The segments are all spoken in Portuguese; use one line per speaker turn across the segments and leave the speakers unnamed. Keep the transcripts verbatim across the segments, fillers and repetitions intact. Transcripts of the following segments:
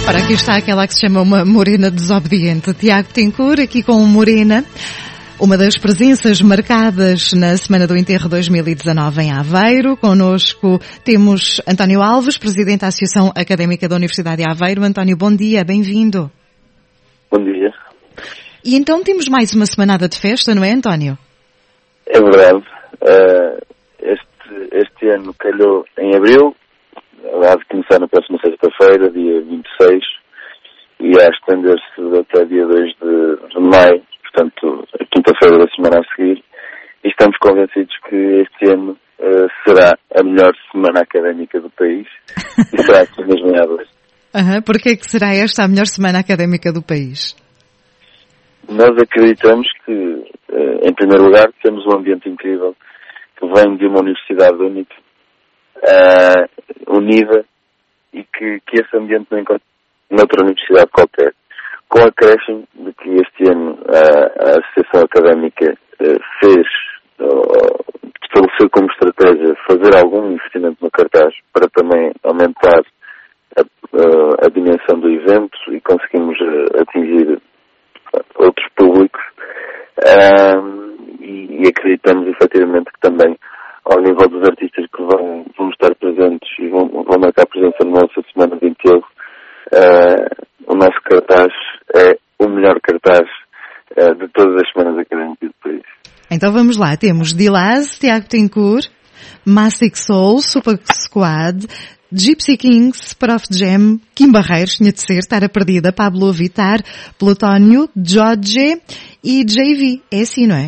Ora, aqui está aquela que se chama uma morena desobediente. Tiago Betancourt, aqui com o Morena. Uma das presenças marcadas na Semana do Enterro dois mil e dezanove em Aveiro. Connosco temos António Alves, Presidente da Associação Académica da Universidade de Aveiro. António, bom dia, bem-vindo.
Bom dia.
E então temos mais uma semanada de festa, não é, António?
É verdade. Uh, este, este ano calhou em abril. Há de começar na próxima sexta-feira, dia vinte e seis, e a estender-se até dia dois de, de maio, portanto, a quinta-feira da semana a seguir. E estamos convencidos que este ano uh, será a melhor semana académica do país, e será aqui mesmo em Aveiro.
Uhum. Porquê é que será esta a melhor semana académica do país?
Nós acreditamos que, uh, em primeiro lugar, temos um ambiente incrível, que vem de uma universidade única, Uh, unida, e que, que esse ambiente não encontra noutra universidade qualquer. Com a acréscimo de que este ano uh, a Associação Académica uh, fez, uh, estabeleceu como estratégia fazer algum investimento no cartaz para também aumentar a, uh, a dimensão do evento e conseguimos uh, atingir outros públicos, uh, e, e acreditamos efetivamente que também ao nível dos artistas que vão, vão estar presentes e vão, vão marcar presença na nossa semana de enterro, uh, o nosso cartaz é o melhor cartaz uh, de todas as semanas académicas do país.
Então vamos lá, temos Dilaz, Tiago Betancourt, Massic Soul, Super Squad, Gypsy Kings, Prof Jam, Kim Barreiros, tinha de ser, Tara Perdida, Pablo Vittar, Plutónio, Jorge e J V. É assim, não é?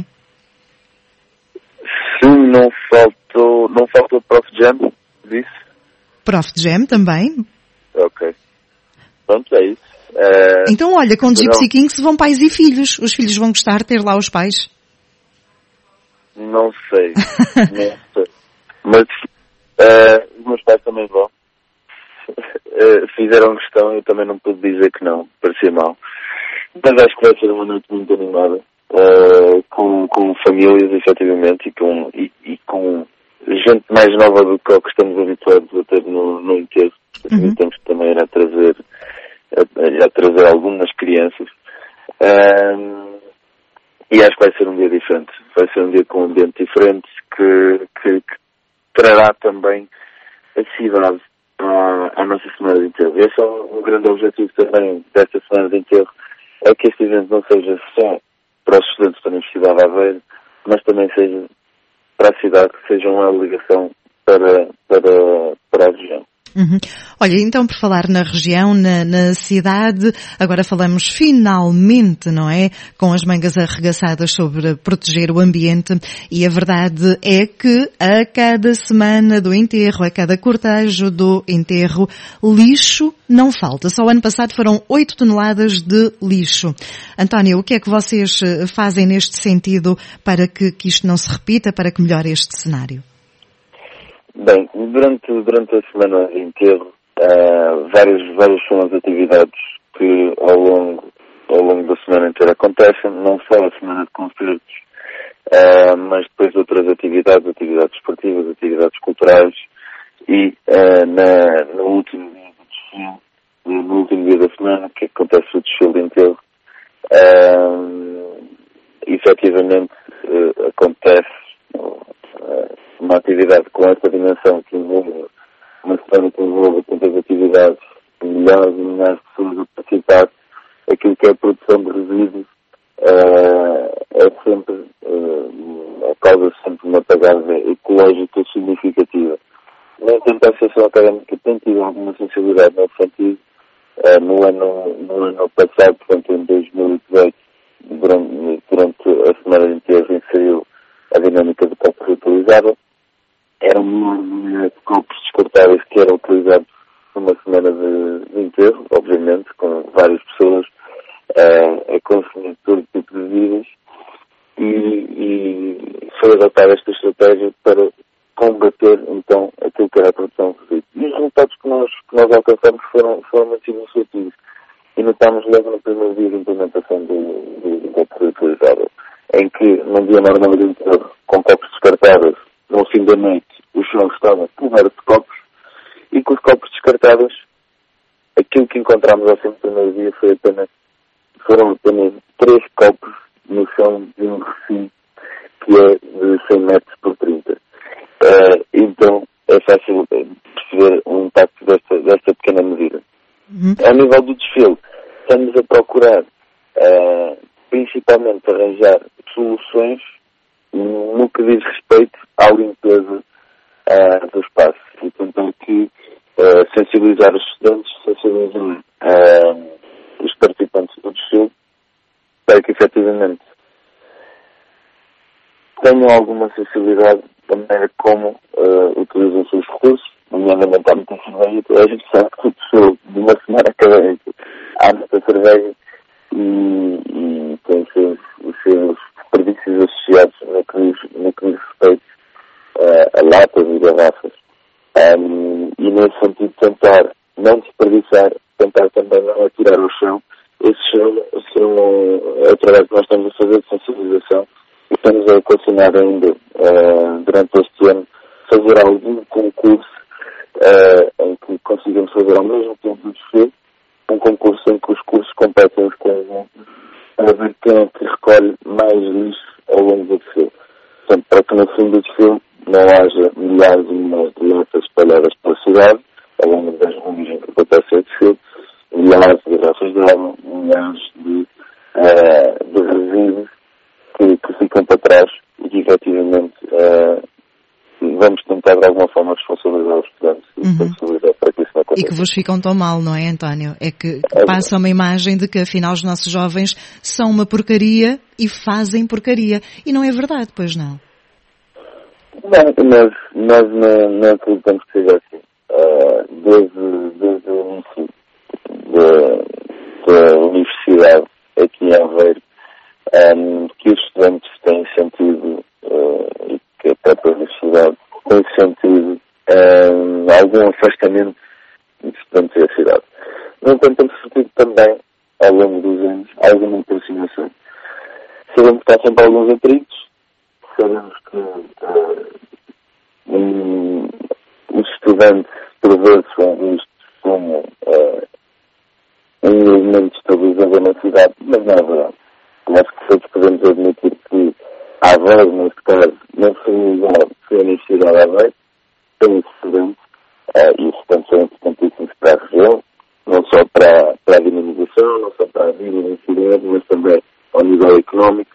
Sim, não faltou, não faltou Prof Jam, disse?
Prof Jam também.
Ok. Pronto, é isso. É...
Então, olha, com Gypsy Kings vão pais e filhos. Os filhos vão gostar de ter lá os pais?
Não sei. não sei. Mas uh, os meus pais também vão. Uh, fizeram questão, eu também não pude dizer que não. Parecia mal. Mas acho que vai ser uma noite muito animada. Uh, com, com famílias, efetivamente, e com, e, e com gente mais nova do que o que estamos habituados a ter no, no enterro. Uhum. Temos que também ir a trazer, a, a trazer algumas crianças. Uh, e acho que vai ser um dia diferente. Vai ser um dia com um ambiente diferente que, que, que trará também a cidade à, à nossa semana de enterro. Esse é um, um grande objetivo também desta semana de enterro, é que este evento não seja só para os estudantes da Universidade de Aveiro, mas também seja para a cidade, que seja uma ligação para, para, para a região.
Uhum. Olha, então por falar na região, na, na cidade, agora falamos finalmente, não é? Com as mangas arregaçadas sobre proteger o ambiente, e a verdade é que a cada semana do enterro, a cada cortejo do enterro, lixo não falta. Só o ano passado foram oito toneladas de lixo. António, o que é que vocês fazem neste sentido para que, que isto não se repita, para que melhore este cenário?
Bem, durante, durante a semana de enterro, uh, várias, várias são as atividades que ao longo, ao longo da semana inteira acontecem, não só a semana de concertos, uh, mas depois outras atividades, atividades esportivas, atividades culturais, e uh, na, no último dia do desfile, no último dia da semana, que acontece o desfile de enterro, uh, efetivamente uh, acontece uh, uma atividade com essa dimensão que envolve uma semana que envolve tantas atividades, milhares e milhares de pessoas a participar. Aquilo que é a produção de resíduos uh, é sempre, uh, causa sempre uma pegada ecológica significativa. No entanto, a Associação Académica tem tido alguma sensibilidade nesse sentido. Uh, no, ano, no ano passado, portanto em dois mil e dezoito, durante, durante a semana de enterro, inseriu a dinâmica do copo reutilizável. Era um número de copos descartáveis que eram utilizados numa semana de, de enterro, obviamente, com várias pessoas uh, a consumir todo tipo de bebidas, e, e foi adotada esta estratégia para combater, então, aquilo que era a produção de resíduos. E os resultados que nós, que nós alcançamos foram, foram muito significativos. E notámos logo no primeiro dia de implementação do, do, do copo reutilizável, em que, num dia normal de enterro, com copos descartáveis, no fim da noite, o chão estava coberto de copos, e com os copos descartáveis, aquilo que encontramos ao fim do primeiro dia foi apenas, foram apenas três copos no chão de um recinto que é de cem metros por trinta. Uh, então é fácil perceber o impacto desta, desta pequena medida.
Uhum.
Ao nível do desfile, estamos a procurar uh, principalmente arranjar soluções no que diz respeito à limpeza uh, do espaço. E tentar que uh, sensibilizar os estudantes, sensibilizar uh, os participantes do desfile para que efetivamente tenham alguma sensibilidade da maneira como uh, utilizam os seus recursos, nomeadamente há muita cerveja, toda a gente sabe que o desfile de uma semana académica há muita cerveja e, e tem os seus, os seus desperdícios associados no que diz, no que diz respeito uh, a latas e garrafas. Um, e nesse sentido tentar não desperdiçar, tentar também não atirar ao chão. Esse chão, esse é o trabalho que nós estamos a fazer de sensibilização e estamos a considerar ainda uh, durante este ano fazer algum concurso uh, em que consigamos fazer ao mesmo tempo do desfile, um concurso em que os cursos competem uns com os outros para ver quem é que recolhe mais lixo ao longo do desfile. Portanto, para que no fim do desfile não haja milhares e milhares de latas espalhadas pela cidade, ao longo das ruas em que acontece o desfile, milhares de garrafas de água, milhares de, uh, de resíduos que, que ficam para trás e que efetivamente uh, vamos tentar de alguma forma responsabilizar os estudantes e
uhum.
responsabilizar para que isso não aconteça.
E que vos ficam tão mal, não é, António? É que, que
é
passa uma imagem de que afinal os nossos jovens são uma porcaria e fazem porcaria. E não é verdade, pois não?
Não, nós, nós não, não acreditamos que seja assim. Uh, desde, desde o início da, da universidade aqui em Aveiro, um, que os estudantes têm sentido, uh, e que a própria universidade tem sentido um, algum afastamento de estudantes da cidade. No entanto, temos sentido também, ao longo dos anos, alguma aproximação. Sabemos que há sempre alguns atritos, sabemos que uh, um, os estudantes, por vezes, são vistos como uh, um elemento estabilizador na cidade, mas não é verdade. Nós que todos podemos admitir que Aveiro, neste caso, não foi igual que a Universidade de Aveiro, tem estudantes, uh, e os estudantes são importantíssimos para a região, não só para, para a dinamização, não só para a vida da cidade, mas também ao nível económico.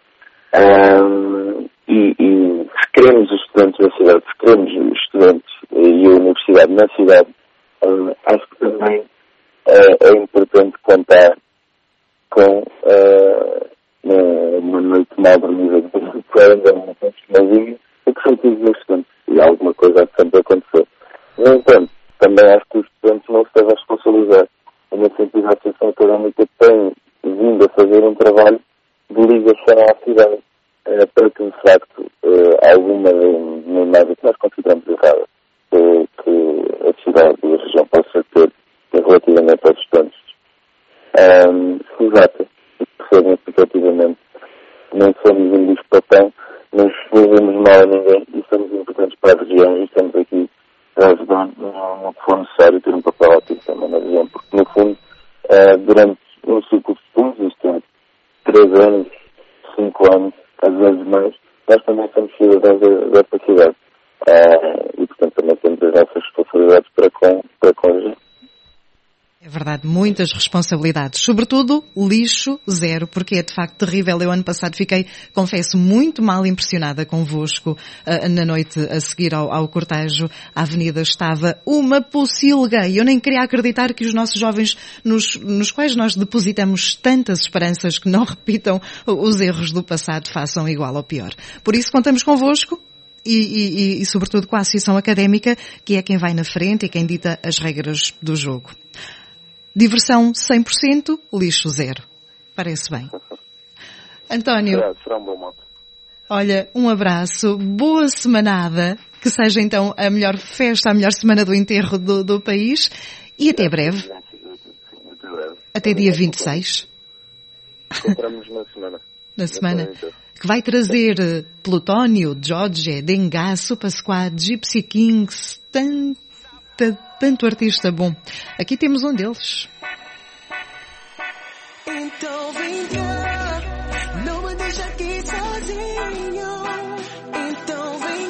Um, e, e se queremos os estudantes da cidade, se queremos os estudantes e a universidade na cidade, um, acho que também uh, é importante contar com uh, uma noite mal dormida de quarenta minutos sozinho, o que sentido dos estudantes, e alguma coisa há de sempre acontecer. No entanto, também acho que os estudantes não se devem responsabilizar. No sentido, a Associação Académica tem vindo a fazer um trabalho de ligação à cidade, eh, para que, de facto, eh, alguma imagem que nós consideramos errada, eh, que a cidade e a região possa ter relativamente aos estudantes, um, se exata, e que percebem que, efetivamente, não somos um bicho papão, não fazemos mal a ninguém e somos importantes para a região e estamos aqui a ajudar no, no que for necessário ter um papel ativo também na região, porque, no fundo, uh, durante um ciclo de estudos, isto é, três anos, cinco anos, às vezes mais, nós também somos cidadãos desta cidade. Uh, e, portanto, também temos as nossas responsabilidades para com, para com a região.
É verdade, muitas responsabilidades, sobretudo lixo zero, porque é de facto terrível. Eu ano passado fiquei, confesso, muito mal impressionada convosco. Uh, na noite a seguir ao, ao cortejo, a avenida estava uma pocilga e eu nem queria acreditar que os nossos jovens, nos, nos quais nós depositamos tantas esperanças que não repitam os erros do passado, façam igual ou pior. Por isso contamos convosco. E, e, e, sobretudo, com a Associação Académica, que é quem vai na frente e quem dita as regras do jogo. Diversão cem por cento, lixo zero. Parece bem. António,
será, será um bom modo.
Olha, um abraço, boa semanada, que seja então a melhor festa, a melhor semana do enterro do, do país e até breve.
Até breve.
Até dia vinte e seis.
Encontramos na semana.
Na semana. Que vai trazer Plutónio, George, Dengaço, Pasquad, Gypsy Kings, tanto tanto artista bom. Aqui temos um deles.
Então vem cá, não me deixa aqui sozinho.